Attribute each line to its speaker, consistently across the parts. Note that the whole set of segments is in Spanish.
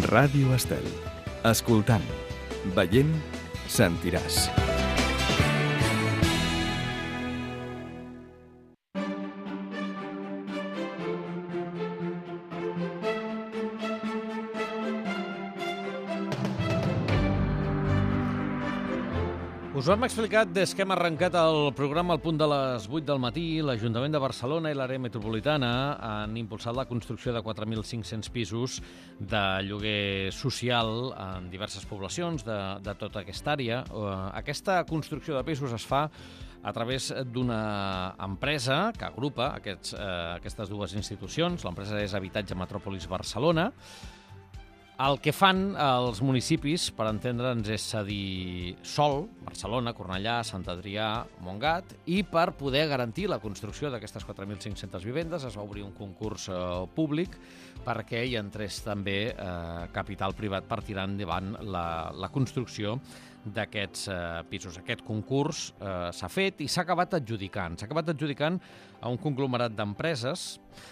Speaker 1: Ràdio Estel. Escoltant, veient, sentiràs.
Speaker 2: Us ho hem explicat des que hem arrencat el programa al punt de les 8 del matí. L'Ajuntament de Barcelona i l'àrea metropolitana han impulsat la construcció de 4.500 pisos de lloguer social en diverses poblacions de tota aquesta àrea. Aquesta construcció de pisos es fa a través d'una empresa que agrupa aquestes dues institucions. L'empresa és Habitatge Metròpolis Barcelona. El que fan els municipis, per entendre'ns, és cedir sòl, Barcelona, Cornellà, Sant Adrià, Montgat, i per poder garantir la construcció d'aquestes 4.500 vivendes es va obrir un concurs públic perquè hi entrés també capital privat per tirar endavant la construcció d'aquests pisos. Aquest concurs s'ha fet i s'ha acabat adjudicant. S'ha acabat adjudicant a un conglomerat d'empreses.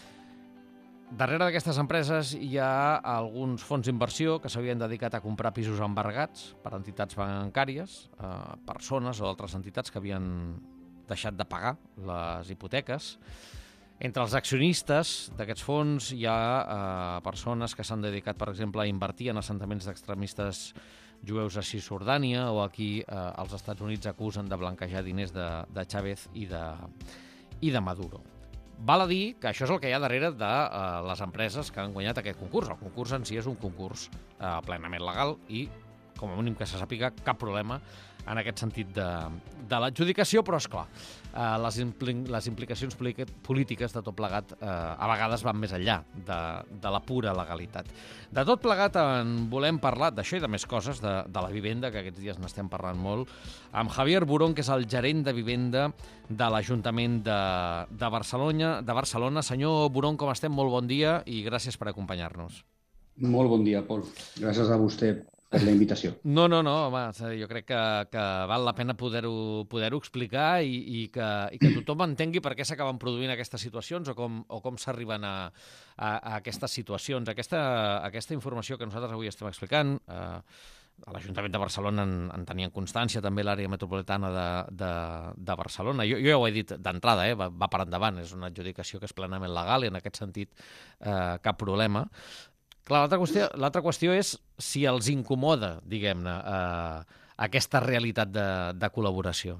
Speaker 2: Darrere d'aquestes empreses hi ha alguns fons d'inversió que s'havien dedicat a comprar pisos embargats per entitats bancàries, persones o altres entitats que havien deixat de pagar les hipoteques. Entre els accionistes d'aquests fons hi ha persones que s'han dedicat, per exemple, a invertir en assentaments d'extremistes jueus a Cisjordània, o aquí als Estats Units acusen de blanquejar diners de Chávez i de Maduro. Val a dir que això és el que hi ha darrere de les empreses que han guanyat aquest concurs. El concurs en si és un concurs plenament legal i, com a mínim que se sàpiga, cap problema en aquest sentit de l'adjudicació, però, esclar, les implicacions polítiques de tot plegat a vegades van més enllà de la pura legalitat. De tot plegat en volem parlar d'això i de més coses, de la vivenda, que aquests dies n'estem parlant molt, amb Javier Burón, que és el gerent de vivenda de l'Ajuntament de Barcelona. Senyor Burón, com estem? Molt bon dia i gràcies per acompanyar-nos.
Speaker 3: Molt bon dia, Pol. Gràcies a vostè per la invitació.
Speaker 2: No, home, jo crec que val la pena poder-ho explicar i que tothom entengui per què s'acaben produint aquestes situacions o com s'arriben a aquestes situacions. Aquesta informació que nosaltres avui estem explicant, a l'Ajuntament de Barcelona en tenien constància, també l'àrea metropolitana de Barcelona. Jo ja ho he dit d'entrada, va per endavant, és una adjudicació que és plenament legal i en aquest sentit cap problema. Clar, l'altra qüestió és si els incomoda, diguem-ne, aquesta realitat de col·laboració.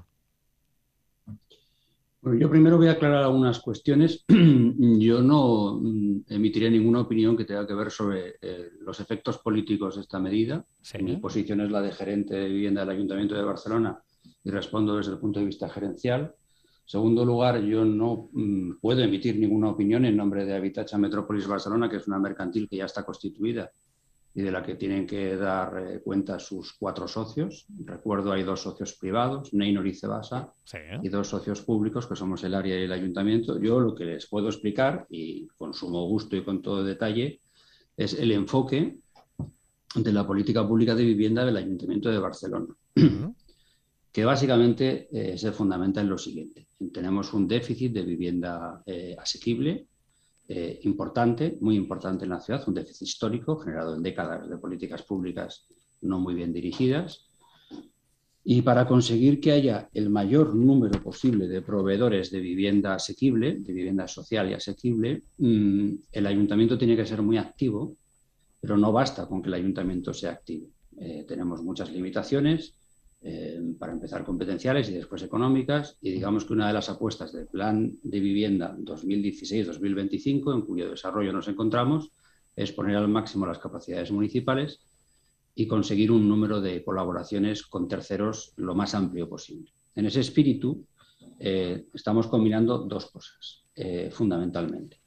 Speaker 3: Bueno, yo primero voy a aclarar algunas cuestiones. Yo no emitiré ninguna opinión que tenga que ver sobre los efectos políticos de esta medida. Sí. Mi posición es la de gerente de vivienda del Ayuntamiento de Barcelona y respondo desde el punto de vista gerencial. En segundo lugar, yo no puedo emitir ninguna opinión en nombre de Habitatge Metròpolis Barcelona, que es una mercantil que ya está constituida y de la que tienen que dar cuenta sus 4 socios. Recuerdo, hay 2 socios privados, Neinor y Cebasa, sí, y 2 socios públicos, que somos el área y el ayuntamiento. Yo lo que les puedo explicar, y con sumo gusto y con todo detalle, es el enfoque de la política pública de vivienda del Ayuntamiento de Barcelona. Que básicamente se fundamenta en lo siguiente. Tenemos un déficit de vivienda asequible importante, muy importante en la ciudad, un déficit histórico generado en décadas de políticas públicas no muy bien dirigidas. Y para conseguir que haya el mayor número posible de proveedores de vivienda asequible, de vivienda social y asequible, el ayuntamiento tiene que ser muy activo, pero no basta con que el ayuntamiento sea activo. Tenemos muchas limitaciones, para empezar competenciales y después económicas, y digamos que una de las apuestas del Plan de Vivienda 2016-2025, en cuyo desarrollo nos encontramos, es poner al máximo las capacidades municipales y conseguir un número de colaboraciones con terceros lo más amplio posible. En ese espíritu estamos combinando 2 cosas, fundamentalmente.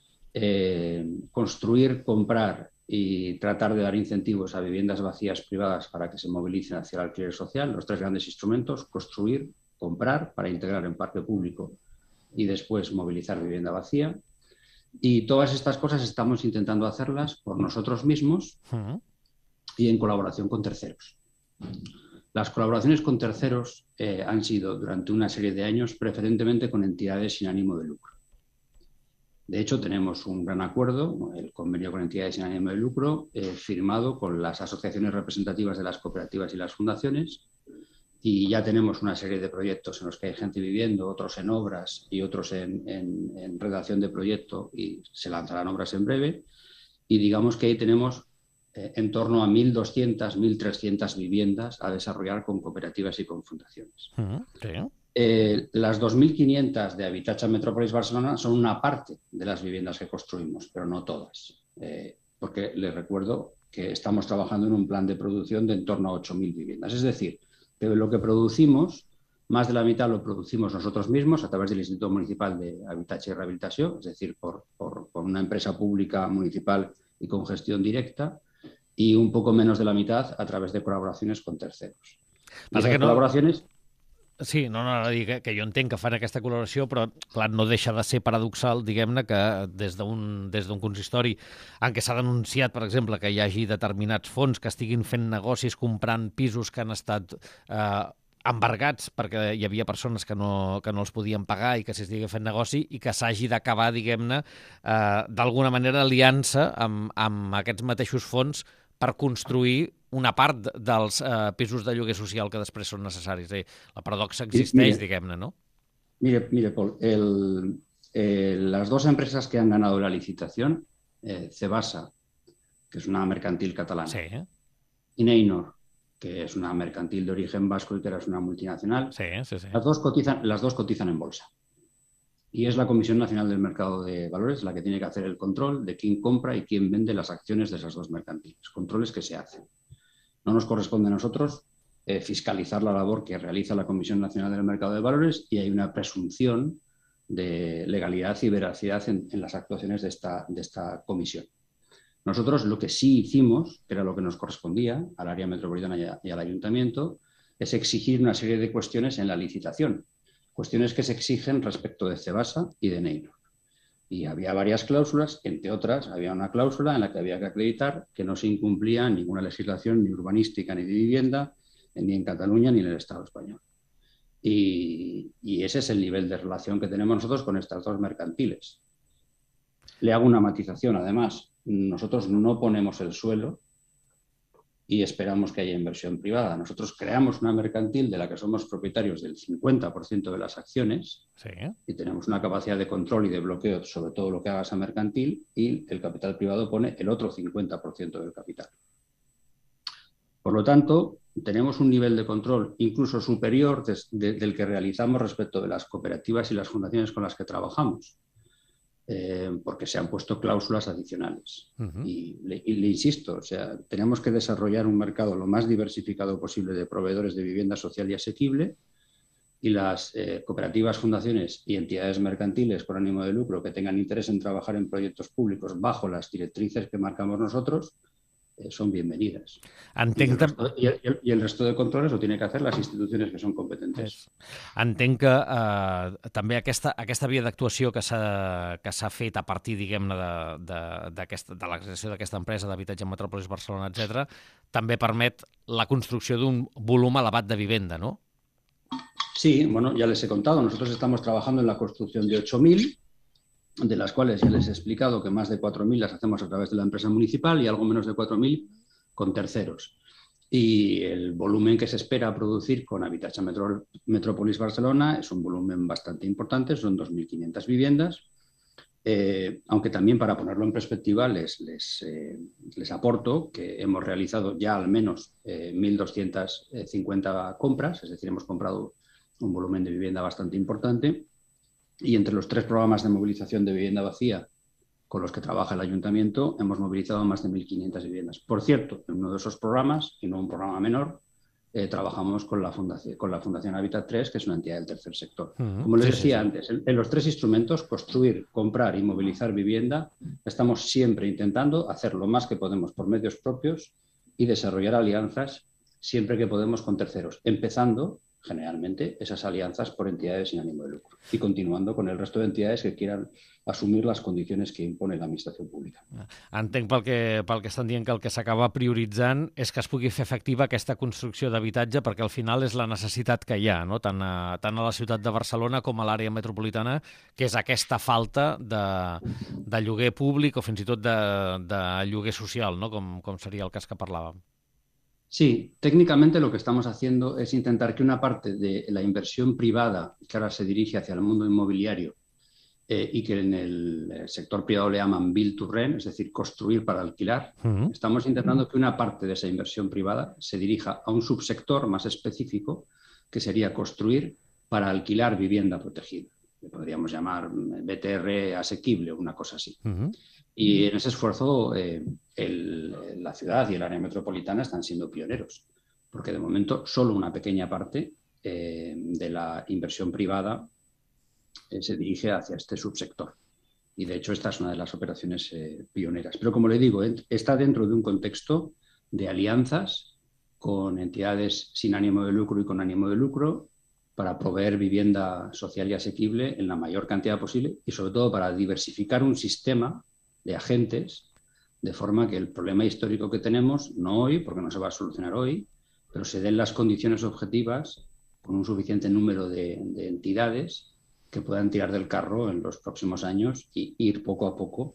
Speaker 3: Construir, comprar y tratar de dar incentivos a viviendas vacías privadas para que se movilicen hacia el alquiler social, los 3 grandes instrumentos: construir, comprar para integrar en parque público y después movilizar vivienda vacía. Y todas estas cosas estamos intentando hacerlas por nosotros mismos y en colaboración con terceros. Las colaboraciones con terceros han sido durante una serie de años preferentemente con entidades sin ánimo de lucro. De hecho, tenemos un gran acuerdo, el convenio con entidades sin ánimo de lucro, firmado con las asociaciones representativas de las cooperativas y las fundaciones, y ya tenemos una serie de proyectos en los que hay gente viviendo, otros en obras y otros en redacción de proyecto, y se lanzarán obras en breve. Y digamos que ahí tenemos en torno a 1.200, 1.300 viviendas a desarrollar con cooperativas y con fundaciones.
Speaker 2: Sí.
Speaker 3: Las 2.500 de Habitatge Metropolis Barcelona son una parte de las viviendas que construimos, pero no todas. Porque les recuerdo que estamos trabajando en un plan de producción de en torno a 8.000 viviendas. Es decir, que lo que producimos, más de la mitad lo producimos nosotros mismos a través del Instituto Municipal de Habitatge y Rehabilitació, es decir, por una empresa pública municipal y con gestión directa, y un poco menos de la mitad a través de col·laboracions con terceros.
Speaker 2: Passa que no... col·laboracions... Sí, no, que jo entenc que fan aquesta col·laboració, però clar, no deixa de ser paradoxal, diguem-ne, que des d'un consistori en què s'ha denunciat, per exemple, que hi hagi determinats fons que estiguin fent negocis comprant pisos que han estat embargats perquè hi havia persones que no els podien pagar i que s'estigui fent negoci, i que s'hagi d'acabar, diguem-ne, d'alguna manera aliança amb aquests mateixos fons per construir una part dels pisos de lloguer social que després són necessaris. La paradoxa existeix, diguem-ne, ¿no?
Speaker 3: Mire, Paul, las dos empresas que han ganado la licitación, Cebasa, que es una mercantil catalana,
Speaker 2: sí,
Speaker 3: y Neinor, que es una mercantil de origen vasco y que era una multinacional,
Speaker 2: sí. Las
Speaker 3: dos cotizan en bolsa. Y es la Comisión Nacional del Mercado de Valores la que tiene que hacer el control de quién compra y quién vende las acciones de esas dos mercantiles. Controles que se hacen. No nos corresponde a nosotros fiscalizar la labor que realiza la Comisión Nacional del Mercado de Valores, y hay una presunción de legalidad y veracidad en las actuaciones de esta comisión. Nosotros lo que sí hicimos, que era lo que nos correspondía al área metropolitana y al ayuntamiento, es exigir una serie de cuestiones en la licitación. Cuestiones que se exigen respecto de Cebasa y de Neinor. Y había varias cláusulas, entre otras, había una cláusula en la que había que acreditar que no se incumplía ninguna legislación ni urbanística ni de vivienda, ni en Cataluña ni en el Estado español. Y ese es el nivel de relación que tenemos nosotros con estas dos mercantiles. Le hago una matización, además. Nosotros no ponemos el suelo y esperamos que haya inversión privada. Nosotros creamos una mercantil de la que somos propietarios del 50% de las acciones,
Speaker 2: sí,
Speaker 3: y tenemos una capacidad de control y de bloqueo sobre todo lo que haga esa mercantil, y el capital privado pone el otro 50% del capital. Por lo tanto, tenemos un nivel de control incluso superior del que realizamos respecto de las cooperativas y las fundaciones con las que trabajamos. Porque se han puesto cláusulas adicionales. Y le insisto, o sea, tenemos que desarrollar un mercado lo más diversificado posible de proveedores de vivienda social y asequible, y las cooperativas, fundaciones y entidades mercantiles con ánimo de lucro que tengan interés en trabajar en proyectos públicos bajo las directrices que marcamos nosotros son bienvenidas. Y el resto de controles lo tienen que hacer las instituciones que són competentes.
Speaker 2: Entenc que també aquesta via d'actuació que s'ha fet a partir, diguem-ne, de la creació d'aquesta empresa d'Habitatge Metropolis Barcelona, etc., també permet la construcció d'un volum elevat de vivenda, ¿no?
Speaker 3: Sí, bueno, ya les he contado. Nosotros estamos trabajando en la construcción de 8.000, de las cuales ya les he explicado que más de 4.000 las hacemos a través de la empresa municipal y algo menos de 4.000 con terceros. Y el volumen que se espera producir con Habitatge Metropolis Barcelona es un volumen bastante importante, son 2.500 viviendas, aunque también, para ponerlo en perspectiva, les aporto que hemos realizado ya al menos 1.250 compras, es decir, hemos comprado un volumen de vivienda bastante importante. Y entre los 3 programas de movilización de vivienda vacía con los que trabaja el ayuntamiento, hemos movilizado más de 1.500 viviendas. Por cierto, en uno de esos programas, y no un programa menor, trabajamos con la Fundación Habitat 3, que es una entidad del tercer sector. Como les decía antes, en los 3 instrumentos, construir, comprar y movilizar vivienda, estamos siempre intentando hacer lo más que podemos por medios propios y desarrollar alianzas siempre que podemos con terceros, empezando generalmente esas alianzas por entidades sin ánimo de lucro y continuando con el resto de entidades que quieran assumir les condicions que impone l'administració pública.
Speaker 2: Entenc pel que estan dient que el que s'acaba prioritzant és que es pugui fer efectiva aquesta construcció d'habitatge perquè al final és la necessitat que hi ha, no? Tant a la ciutat de Barcelona com a l'àrea metropolitana, que és aquesta falta de lloguer públic o fins i tot de lloguer social, no? Com seria el cas que parlàvem.
Speaker 3: Sí, técnicamente lo que estamos haciendo es intentar que una parte de la inversión privada que ahora se dirige hacia el mundo inmobiliario y que en el sector privado le llaman build to rent, es decir, construir para alquilar, estamos intentando que una parte de esa inversión privada se dirija a un subsector más específico, que sería construir para alquilar vivienda protegida. Le podríamos llamar BTR asequible o una cosa así. Y en ese esfuerzo la ciudad y el área metropolitana están siendo pioneros, porque de momento solo una pequeña parte de la inversión privada se dirige hacia este subsector. Y de hecho esta es una de las operaciones pioneras. Pero como le digo, está dentro de un contexto de alianzas con entidades sin ánimo de lucro y con ánimo de lucro para proveer vivienda social y asequible en la mayor cantidad posible y sobre todo para diversificar un sistema de agentes de forma que el problema histórico que tenemos, no hoy, porque no se va a solucionar hoy, pero se den las condiciones objetivas con un suficiente número de entidades que puedan tirar del carro en los próximos años y ir poco a poco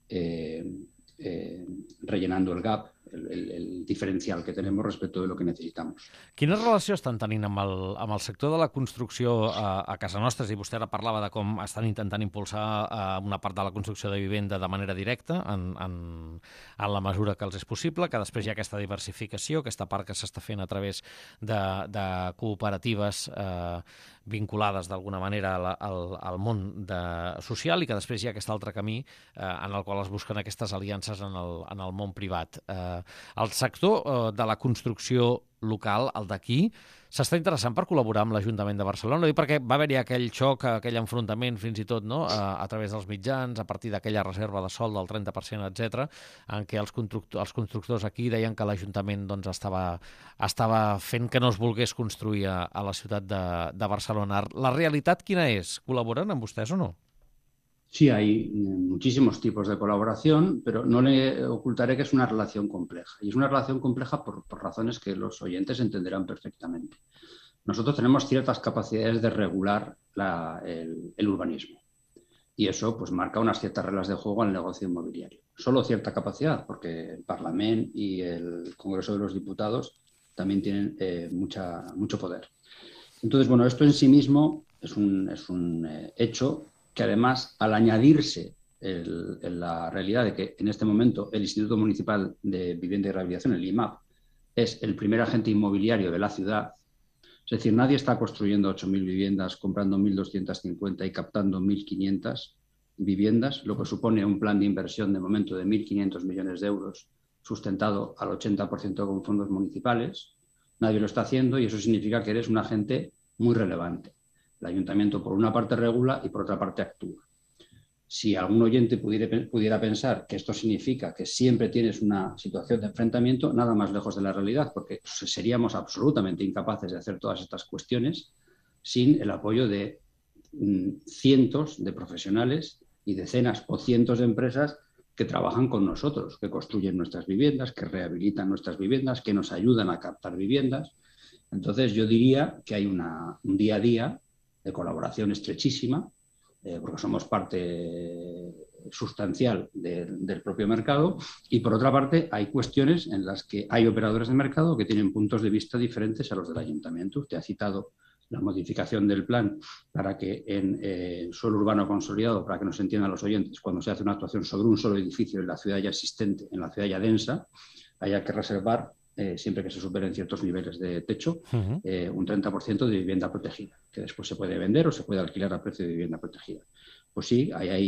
Speaker 3: rellenando el gap, el diferencial que tenemos respecto de lo que necesitamos.
Speaker 2: Quina relació estan tenint amb el sector de la construcció a casa nostra? I vostè ara parlava de com estan intentant impulsar una part de la construcció de vivenda de manera directa en la mesura que els és possible, que després hi ha aquesta diversificació, aquesta part que s'està fent a través de cooperatives vinculades d'alguna manera al món social i que després hi ha aquest altre camí en el qual es busquen aquestes aliances en el món privat. El sector de la construcció local, el d'aquí, s'està interessant per col·laborar amb l'Ajuntament de Barcelona? Perquè va haver-hi aquell xoc, aquell enfrontament fins i tot, no? A través dels mitjans, a partir d'aquella reserva de sòl del 30%, etc., en què els constructors aquí deien que l'Ajuntament doncs, estava fent que no es volgués construir a la ciutat de Barcelona. La realitat quina és? Col·laboren amb vostès o no?
Speaker 3: Sí, hay muchísimos tipos de colaboración, pero no le ocultaré que es una relación compleja. Y es una relación compleja por razones que los oyentes entenderán perfectamente. Nosotros tenemos ciertas capacidades de regular el urbanismo. Y eso pues marca unas ciertas reglas de juego al negocio inmobiliario. Solo cierta capacidad, porque el Parlamento y el Congreso de los Diputados también tienen mucho poder. Entonces, bueno, esto en sí mismo es un hecho que además, al añadirse la realidad de que en este momento el Instituto Municipal de Vivienda y Rehabilitación, el IMAP, es el primer agente inmobiliario de la ciudad, es decir, nadie está construyendo 8.000 viviendas, comprando 1.250 y captando 1.500 viviendas, lo que supone un plan de inversión de momento de 1.500 millones de euros, sustentado al 80% con fondos municipales. Nadie lo está haciendo y eso significa que eres un agente muy relevante. El ayuntamiento por una parte regula y por otra parte actúa. Si algún oyente pudiera pensar que esto significa que siempre tienes una situación de enfrentamiento, nada más lejos de la realidad, porque seríamos absolutamente incapaces de hacer todas estas cuestiones sin el apoyo de cientos de profesionales y decenas o cientos de empresas que trabajan con nosotros, que construyen nuestras viviendas, que rehabilitan nuestras viviendas, que nos ayudan a captar viviendas. Entonces yo diría que hay un día a día de colaboración estrechísima, porque somos parte sustancial del propio mercado, y por otra parte hay cuestiones en las que hay operadores de mercado que tienen puntos de vista diferentes a los del ayuntamiento. Usted ha citado la modificación del plan para que en suelo urbano consolidado, para que nos entiendan los oyentes, cuando se hace una actuación sobre un solo edificio en la ciudad ya existente, en la ciudad ya densa, haya que reservar siempre que se superen ciertos niveles de techo, un 30% de vivienda protegida, que después se puede vender o se puede alquilar a precio de vivienda protegida. Pues sí,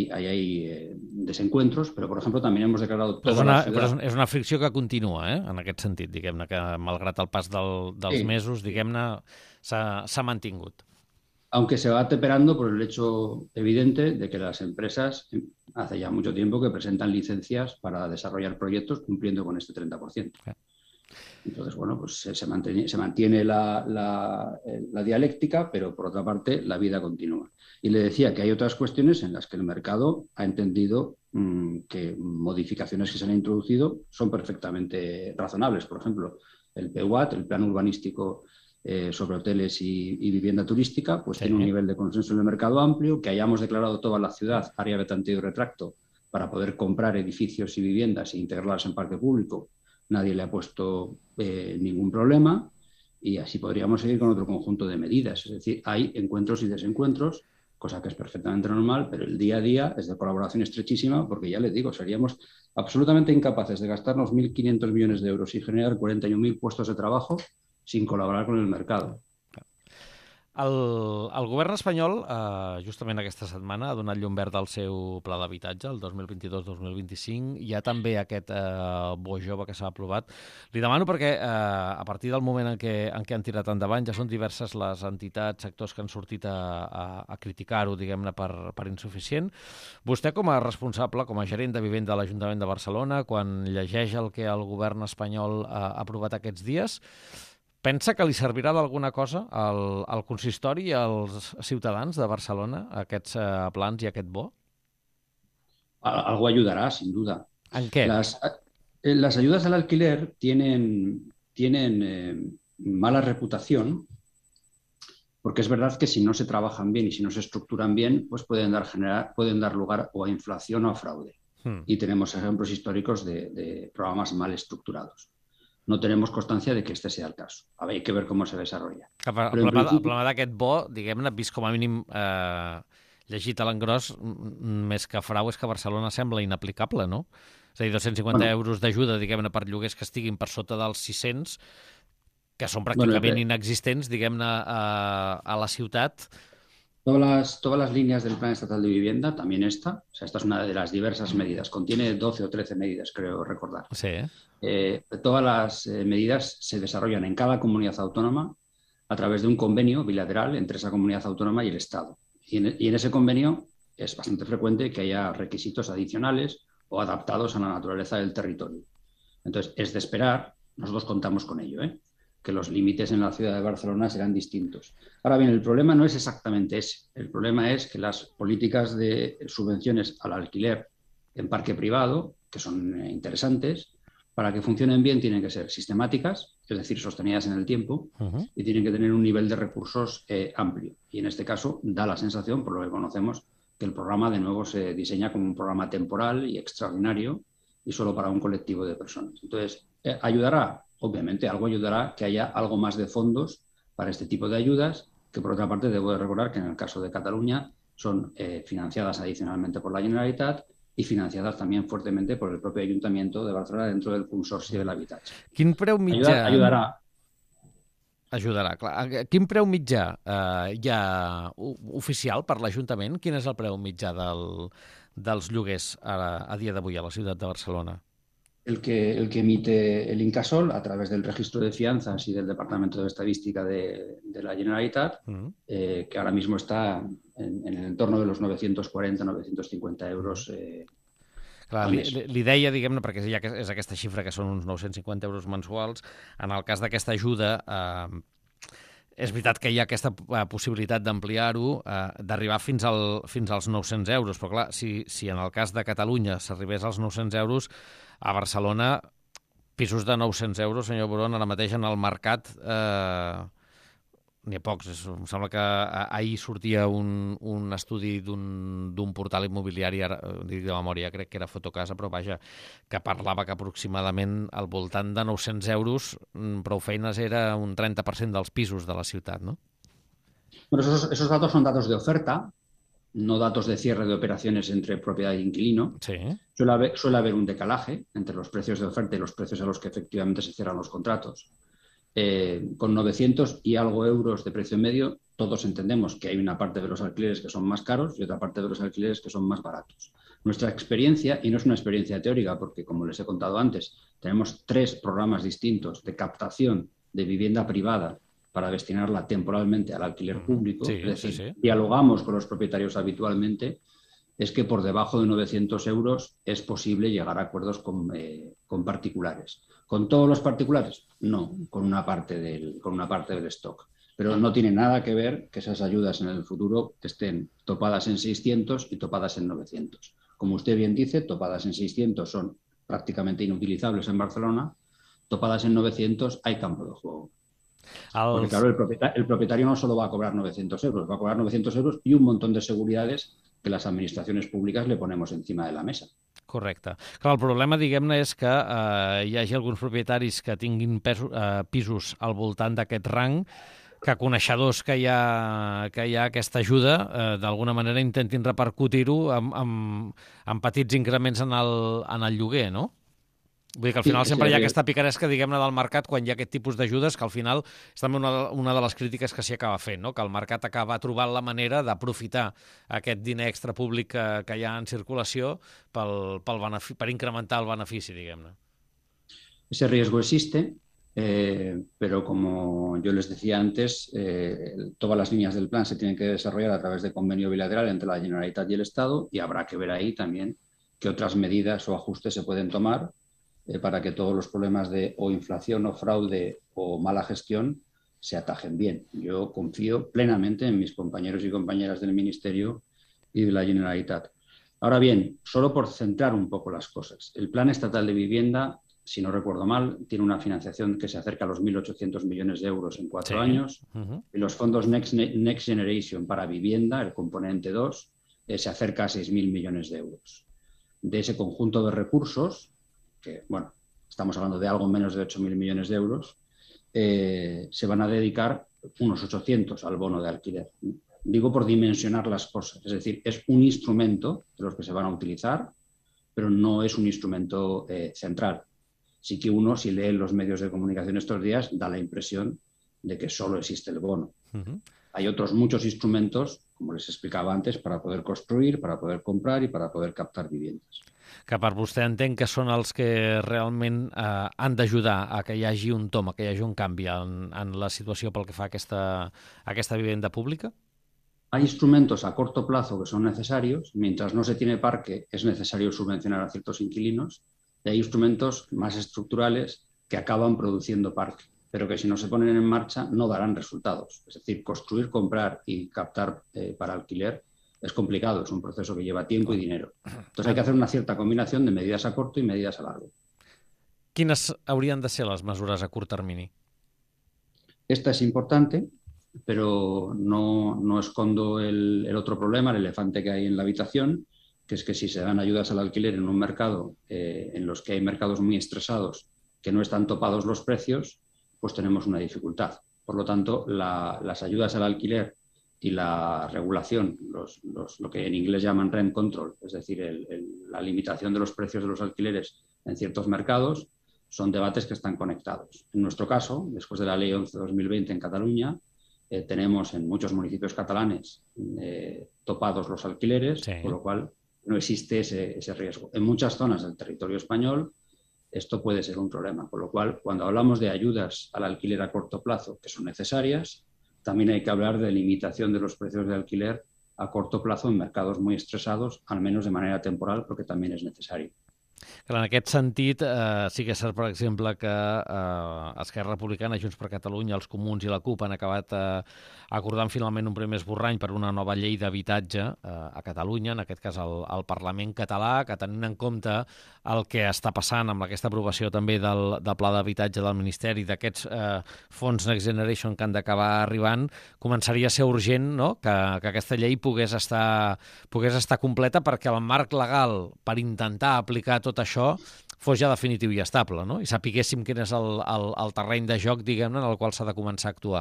Speaker 3: hay desencuentros, però, per exemple, també hemos declarado toda la ciudad...
Speaker 2: Però és una fricció que continua, en aquest sentit, diguem-ne, que malgrat el pas dels mesos, diguem-ne, s'ha mantingut.
Speaker 3: Aunque se va atemperando por el hecho evidente de que las empresas hace ya mucho tiempo que presentan licencias para desarrollar proyectos cumpliendo con este 30%. Entonces, bueno, pues se mantiene la dialéctica, pero por otra parte la vida continúa. Y le decía que hay otras cuestiones en las que el mercado ha entendido que modificaciones que se han introducido son perfectamente razonables. Por ejemplo, el PUAT, el Plan Urbanístico sobre Hoteles y Vivienda Turística, pues tiene un nivel de consenso en el mercado amplio, que hayamos declarado toda la ciudad área de tanteo y retracto para poder comprar edificios y viviendas e integrarlas en parque público. Nadie le ha puesto ningún problema y así podríamos seguir con otro conjunto de medidas. Es decir, hay encuentros y desencuentros, cosa que es perfectamente normal, pero el día a día es de colaboración estrechísima porque, ya les digo, seríamos absolutamente incapaces de gastarnos 1.500 millones de euros y generar 41.000 puestos de trabajo sin col·laborar con el mercado.
Speaker 2: El govern espanyol, justament aquesta setmana, ha donat llum verd al seu pla d'habitatge, el 2022-2025. Hi ha també aquest bo jove que s'ha aprovat. Li demano perquè a partir del moment en què han tirat endavant ja són diverses les entitats, sectors que han sortit a criticar-ho, diguem-ne, per insuficient. Vostè, com a responsable, com a gerent de vivenda de l'Ajuntament de Barcelona, quan llegeix el que el govern espanyol ha aprovat aquests dies, pensa que li servirà d'alguna cosa al consistori i als ciutadans de Barcelona, aquests plans i aquest bo?
Speaker 3: Algo ayudará, sin duda.
Speaker 2: ¿En qué?
Speaker 3: Las ayudas al alquiler tienen mala reputación, porque es verdad que si no se trabajan bien y si no se estructuran bien, pues pueden dar lugar o a inflación o a fraude. Y tenemos ejemplos históricos de programas mal estructurados. No tenemos constància de que este sea el cas. Hay que ver cómo se desarrolla.
Speaker 2: El problema d'aquest bo, diguem-ne, vist com a mínim llegit a l'engròs, més que frau, és que Barcelona sembla inaplicable, no? És a dir, 250 euros d'ajuda, diguem-ne, per lloguers que estiguin per sota dels 600, que són pràcticament inexistents, diguem-ne, a la ciutat.
Speaker 3: Todas las líneas del Plan Estatal de Vivienda, también esta es una de las diversas medidas, contiene 12 o 13 medidas, creo recordar.
Speaker 2: Sí.
Speaker 3: Todas las medidas se desarrollan en cada comunidad autónoma a través de un convenio bilateral entre esa comunidad autónoma y el Estado. Y en ese convenio es bastante frecuente que haya requisitos adicionales o adaptados a la naturaleza del territorio. Entonces, es de esperar, nosotros contamos con ello, que los límites en la ciudad de Barcelona serán distintos. Ahora bien, el problema no es exactamente ese. El problema es que las políticas de subvenciones al alquiler en parque privado, que son interesantes, para que funcionen bien tienen que ser sistemáticas, es decir, sostenidas en el tiempo, y tienen que tener un nivel de recursos amplio. Y en este caso da la sensación, por lo que conocemos, que el programa de nuevo se diseña como un programa temporal y extraordinario y solo para un colectivo de personas. Entonces, ayudará. Obviamente, algo ayudará que haya algo más de fondos para este tipo de ayudas, que por otra parte debo de recordar que en el caso de Cataluña son financiadas adicionalmente por la Generalitat y financiadas también fuertemente por el propio Ayuntamiento de Barcelona dentro del Consorci de l'Habitatge.
Speaker 2: Quin preu mitjà...
Speaker 3: Ajudarà,
Speaker 2: clar. Quin preu mitjà hi ha oficial per l'Ajuntament? Quin és el preu mitjà dels lloguers a dia d'avui a la ciutat de Barcelona?
Speaker 3: El que emite el Incasòl a través del registro de fianzas y del Departamento de Estadística de la Generalitat, que ahora mismo está en el entorno de los 940-950 euros
Speaker 2: Clar, li deia, diguem-ne, perquè és aquesta xifra que són uns 950 euros mensuals. En el cas d'aquesta ajuda, és veritat que hi ha aquesta possibilitat d'ampliar-ho, d'arribar fins als 900 euros, però clar, si en el cas de Catalunya s'arribés als 900 euros, a Barcelona, pisos de 900 euros, senyor Boron, ara mateix en el mercat n'hi ha pocs. Em sembla que ahir sortia un estudi d'un portal immobiliari, ara dic de memòria, crec que era Fotocasa, però vaja, que parlava que aproximadament al voltant de 900 euros, prou feines, era un 30% dels pisos de la ciutat, ¿no?
Speaker 3: Bueno, esos datos son datos de oferta, no datos de cierre de operaciones entre propiedad e inquilino.
Speaker 2: Sí.
Speaker 3: Suele haber un decalaje entre los precios de oferta y los precios a los que efectivamente se cierran los contratos. Con 900 y algo euros de precio medio, todos entendemos que hay una parte de los alquileres que son más caros y otra parte de los alquileres que son más baratos. Nuestra experiencia, y no es una experiencia teórica, porque como les he contado antes, tenemos 3 programas distintos de captación de vivienda privada para destinarla temporalmente al alquiler público, es decir, dialogamos con los propietarios habitualmente. es que por debajo de 900 euros es posible llegar a acuerdos con particulares. ¿Con todos los particulares? No, con una parte del stock. Pero no tiene nada que ver que esas ayudas en el futuro estén topadas en 600 y topadas en 900. Como usted bien dice, topadas en 600 son prácticamente inutilizables en Barcelona, topadas en 900 hay campo de juego. Porque claro, el propietario no solo va a cobrar 900 euros, va a cobrar 900 euros y un montón de seguridades que les administracions públiques le ponemos encima de la mesa.
Speaker 2: Correcte. Clar, el problema, diguem-ne, és que hi hagi alguns propietaris que tinguin pisos al voltant d'aquest rang, que coneixedors que hi ha aquesta ajuda, d'alguna manera intentin repercutir-ho amb petits increments en el lloguer, no? Vull dir que al final sempre hi ha aquesta picaresca, diguem-ne, del mercat quan hi ha aquest tipus d'ajudes, que al final és també una de les crítiques que s'hi acaba fent, no? Que el mercat acaba trobant la manera d'aprofitar aquest diner extra públic que hi ha en circulació per incrementar el benefici, diguem-ne.
Speaker 3: Ese riesgo existe, pero como yo les decía antes, todas las líneas del plan se tienen que desarrollar a través de convenio bilateral entre la Generalitat y el Estado, y habrá que ver ahí también qué otras medidas o ajustes se pueden tomar para que todos los problemas de o inflación o fraude o mala gestión se atajen bien. Yo confío plenamente en mis compañeros y compañeras del Ministerio y de la Generalitat. Ahora bien, solo por centrar un poco las cosas, el Plan Estatal de Vivienda, si no recuerdo mal, tiene una financiación que se acerca a los 1.800 millones de euros en 4 años, y los fondos Next Generation para vivienda, el componente 2, se acerca a 6.000 millones de euros. De ese conjunto de recursos, que, bueno, estamos hablando de algo menos de 8.000 millones de euros, se van a dedicar unos 800 al bono de alquiler. Digo por dimensionar las cosas, es decir, es un instrumento de los que se van a utilizar, pero no es un instrumento central. Sí que uno, si lee los medios de comunicación estos días, da la impresión de que solo existe el bono. Hay otros muchos instrumentos, como les explicaba antes, para poder construir, para poder comprar y para poder captar viviendas.
Speaker 2: Que per vostè entenc que són els que realment han d'ajudar a que hi hagi un tomb, a que hi hagi un canvi en la situació pel que fa a aquesta vivenda pública?
Speaker 3: Hay instrumentos a corto plazo que son necesarios. Mientras no se tiene parque, es necesario subvencionar a ciertos inquilinos. Y hay instrumentos más estructurales que acaban produciendo parque, pero que si no se ponen en marcha no darán resultados. Es decir, construir, comprar y captar para alquiler es complicado, es un proceso que lleva tiempo y dinero. Entonces hay que hacer una cierta combinación de medidas a corto y medidas a largo.
Speaker 2: Quines haurien de ser les mesures a curt termini?
Speaker 3: Esta es importante, pero no escondo el otro problema, el elefante que hay en la habitación, que es que si se dan ayudas al alquiler en un mercado en los que hay mercados muy estresados, que no están topados los precios, pues tenemos una dificultad. Por lo tanto, las ayudas al alquiler y la regulación, lo que en inglés llaman rent control, es decir, la limitación de los precios de los alquileres en ciertos mercados, son debates que están conectados. En nuestro caso, después de la Ley 11/2020 en Cataluña, tenemos en muchos municipios catalanes topados los alquileres, sí, con lo cual no existe ese riesgo. En muchas zonas del territorio español esto puede ser un problema, con lo cual cuando hablamos de ayudas al alquiler a corto plazo, que son necesarias, también hay que hablar de limitación de los precios de alquiler a corto plazo en mercados muy estresados, al menos de manera temporal, porque también es necesario.
Speaker 2: En aquest sentit, sí que és cert, per exemple, que Esquerra Republicana, Junts per Catalunya, els Comuns i la CUP han acabat acordant finalment un primer esborrany per una nova llei d'habitatge a Catalunya, en aquest cas al Parlament català, que tenint en compte el que està passant amb aquesta aprovació també del Pla d'Habitatge del Ministeri, d'aquests fons Next Generation que han d'acabar arribant, començaria a ser urgent, no?, que aquesta llei pogués estar completa perquè el marc legal per intentar aplicar tot això fos ja definitiu i estable, no? I sapiguéssim quin és el terreny de joc, diguem-ne, en el qual s'ha de començar a actuar.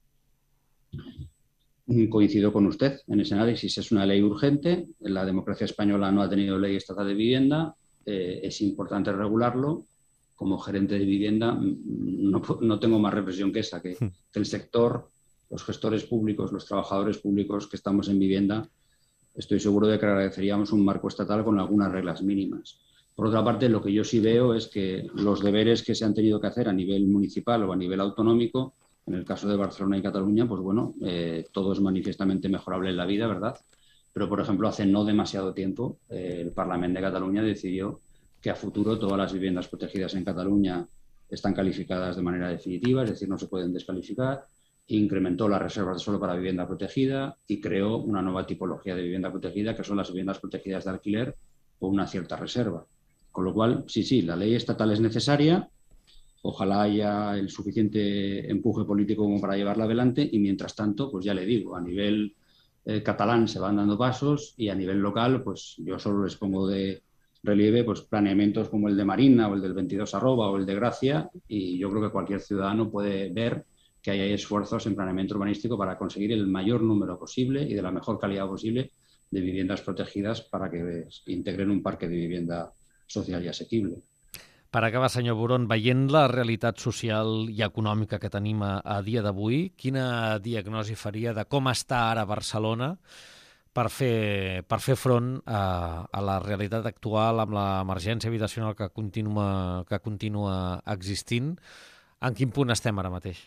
Speaker 3: Coincido con usted en ese análisis. Es una ley urgente. La democracia española no ha tenido ley estatal de vivienda. Es importante regularlo. Como gerente de vivienda no tengo más reflexión que esa, que el sector, los gestores públicos, los trabajadores públicos que estamos en vivienda, estoy seguro de que agradeceríamos un marco estatal con algunas reglas mínimas. Por otra parte, lo que yo sí veo es que los deberes que se han tenido que hacer a nivel municipal o a nivel autonómico, en el caso de Barcelona y Cataluña, pues bueno, todo es manifiestamente mejorable en la vida, ¿verdad? pero por ejemplo hace no demasiado tiempo el Parlamento de Cataluña decidió que a futuro todas las viviendas protegidas en Cataluña están calificadas de manera definitiva, es decir, no se pueden descalificar, incrementó las reservas de suelo para vivienda protegida y creó una nueva tipología de vivienda protegida, que son las viviendas protegidas de alquiler con una cierta reserva. Con lo cual, sí, la ley estatal es necesaria, ojalá haya el suficiente empuje político como para llevarla adelante y mientras tanto, pues ya le digo, a nivel catalán se van dando pasos y a nivel local, pues yo solo les pongo de relieve pues planeamientos como el de Marina o el del 22 Arroba o el de Gracia y yo creo que cualquier ciudadano puede ver que hay esfuerzos en planeamiento urbanístico para conseguir el mayor número posible y de la mejor calidad posible de viviendas protegidas para que integren un parque de vivienda social i assequible.
Speaker 2: Per acabar, senyor Buron, veient la realitat social i econòmica que tenim a dia d'avui, quina diagnosi faria de com està ara Barcelona per fer front a la realitat actual amb l'emergència habitacional que continua existint? En quin punt estem ara mateix?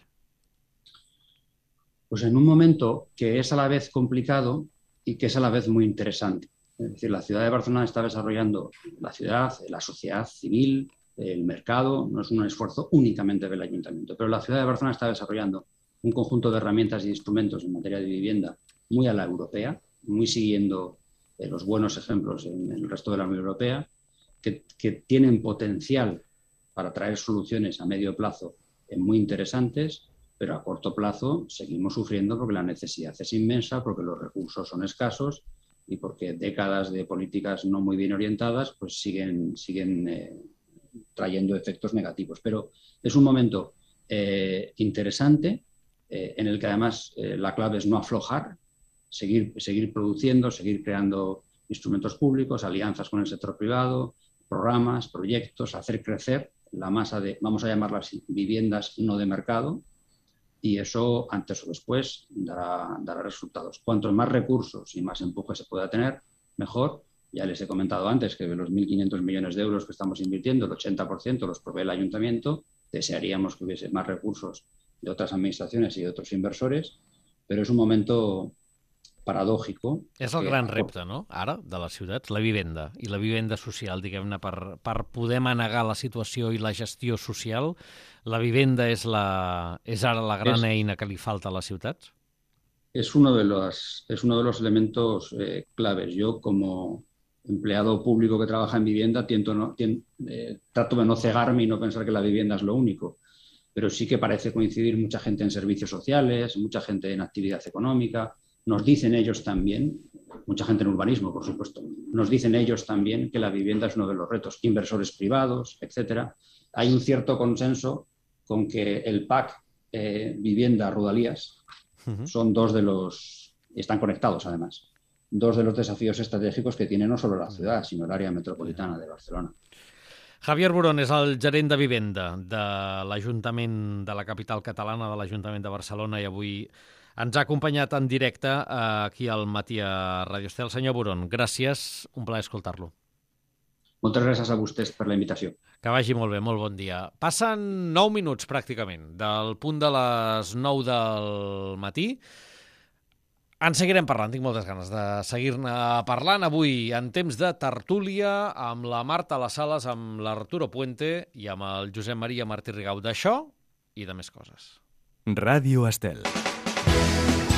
Speaker 3: Pues en un momento que es a la vez complicado y que es a la vez muy interesante. Es decir, la ciudad de Barcelona está desarrollando la ciudad, la sociedad civil, el mercado, no es un esfuerzo únicamente del ayuntamiento, pero la ciudad de Barcelona está desarrollando un conjunto de herramientas y instrumentos en materia de vivienda muy a la europea, muy siguiendo los buenos ejemplos en el resto de la Unión Europea, que tienen potencial para traer soluciones a medio plazo muy interesantes, pero a corto plazo seguimos sufriendo porque la necesidad es inmensa, porque los recursos son escasos y porque décadas de políticas no muy bien orientadas pues siguen trayendo efectos negativos. Pero es un momento interesante en el que además la clave es no aflojar, seguir produciendo, seguir creando instrumentos públicos, alianzas con el sector privado, programas, proyectos, hacer crecer la masa de, vamos a llamarlas viviendas no de mercado, y eso antes o después dará resultados. Cuantos más recursos y más empuje se pueda tener, mejor. Ya les he comentado antes que de los 1.500 millones de euros que estamos invirtiendo, el 80% los provee el ayuntamiento. Desearíamos que hubiese más recursos de otras administracions i d'altres inversores, però és un moment paradògico.
Speaker 2: És el gran repte, no?, ara, de les ciutats, la vivenda, i la vivenda social, diguem-ne, per poder manegar la situació i la gestió social. La vivenda és ara la gran eina que li falta a les ciutats?
Speaker 3: Es uno de los elementos claves. Yo, como empleado público que trabaja en vivienda, trato de no cegarme y no pensar que la vivienda es lo único, pero sí que parece coincidir mucha gente en servicios sociales, mucha gente en actividad económica. Nos dicen ellos también, mucha gente en urbanismo, por supuesto, nos dicen ellos también que la vivienda es uno de los retos, inversores privados, etcétera. Hay un cierto consenso con que el PAC, vivienda, Rodalías, son dos de los, están conectados además, dos de los desafíos estratégicos que tiene no solo la ciudad, sino el área metropolitana de Barcelona.
Speaker 2: Javier Buron és el gerent de vivenda de l'Ajuntament de la capital catalana, de l'Ajuntament de Barcelona, i avui ens ha acompanyat en directe aquí al Matí a Radio Estel. Senyor Buron, gràcies, un plaer escoltar-lo.
Speaker 3: Moltes gràcies a vostès per la invitació.
Speaker 2: Que vagi molt bé, molt bon dia. Passen 9 minuts pràcticament del punt de les 9 del matí. En seguirem parlant, tinc moltes ganes de seguir-ne parlant avui en temps de tertúlia amb la Marta Las Sales, amb l'Arturo Puente i amb el Josep Maria Martí Rigau. D'això i de més coses.
Speaker 1: Ràdio Estel.